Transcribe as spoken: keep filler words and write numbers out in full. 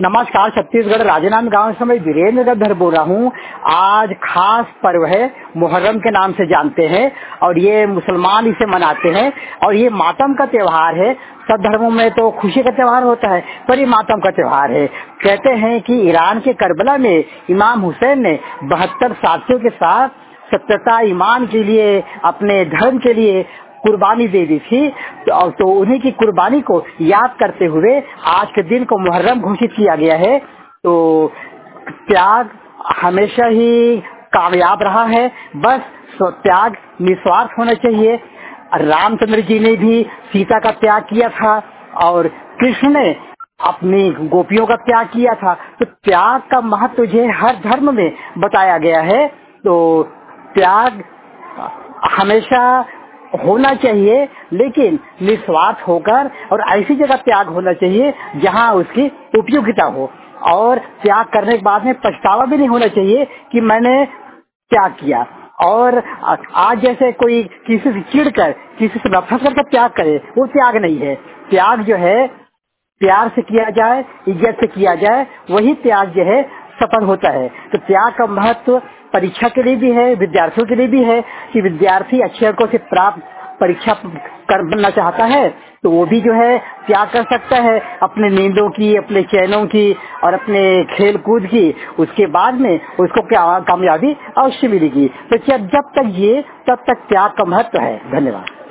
नमस्कार, छत्तीसगढ़ राजनांद गांव से मैं वीरेंद्र गद्दर बोल रहा हूँ। आज खास पर्व है, मुहर्रम के नाम से जानते हैं और ये मुसलमान इसे मनाते हैं और ये मातम का त्योहार है। सब धर्मों में तो खुशी का त्योहार होता है, पर ये मातम का त्योहार है। कहते हैं कि ईरान के करबला में इमाम हुसैन ने बहत्तर साथियों के साथ सत्यता ईमान के लिए, अपने धर्म के लिए कुर्बानी दे दी थी। तो, तो उन्हीं की कुर्बानी को याद करते हुए आज के दिन को मुहर्रम घोषित किया गया है। तो त्याग हमेशा ही कामयाब रहा है, बस त्याग निस्वार्थ होना चाहिए। रामचंद्र जी ने भी सीता का त्याग किया था और कृष्ण ने अपनी गोपियों का त्याग किया था। तो त्याग का महत्व जो हर धर्म में बताया गया है। तो त्याग हमेशा होना चाहिए, लेकिन निस्वार्थ होकर, और ऐसी जगह त्याग होना चाहिए जहां उसकी उपयोगिता हो। और त्याग करने के बाद में पछतावा भी नहीं होना चाहिए कि मैंने त्याग किया। और आज जैसे कोई किसी से चिढ़कर, किसी से नफरत करके त्याग करे, वो त्याग नहीं है। त्याग जो है प्यार से किया जाए, इज्जत से किया जाए, वही त्याग जो है सफल होता है। तो त्याग का महत्व परीक्षा के लिए भी है, विद्यार्थियों के लिए भी है कि विद्यार्थी अच्छे अंकों से प्राप्त परीक्षा करना चाहता है तो वो भी जो है त्याग कर सकता है, अपने नींदों की, अपने चैनों की और अपने खेल कूद की। उसके बाद में उसको क्या कामयाबी अवश्य मिलेगी। तो जब जब तक ये, तब तक त्याग का महत्व है। धन्यवाद।